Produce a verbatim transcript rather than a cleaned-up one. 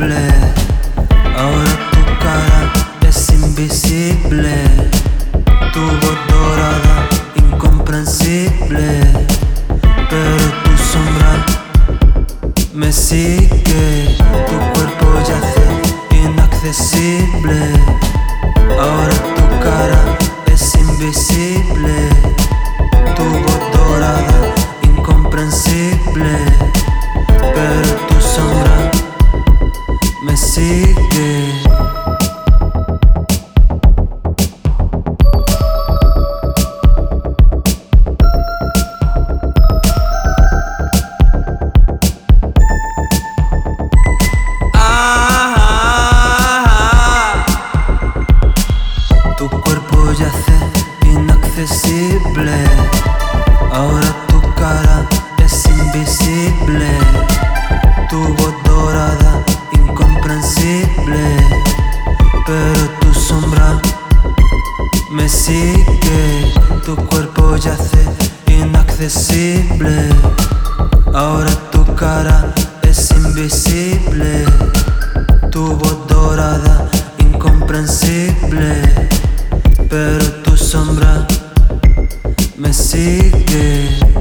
incomprensible. Ahora tu cara es invisible. Tu voz dorada, incomprensible. Pero tu sombra me sigue. Tu cuerpo yace inaccesible. Ahora tu cara es invisible. Tu voz dorada, incomprensible. Pero tu sombra me sigue. Tu cuerpo yace inaccesible. Ahora tu cara es invisible. Tu voz dorada, incomprensible. Pero tu sombra me sigue. Tu cuerpo yace inaccesible. Ahora tu cara es invisible. Tu voz dorada, incomprensible. Pero tu sombra me sigue.